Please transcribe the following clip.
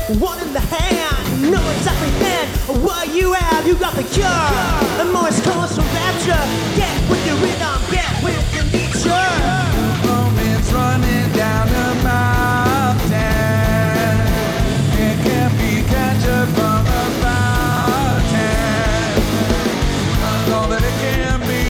one in the hand. Know exactly then what you have. You got the cure. The Morse codes from rapture. Get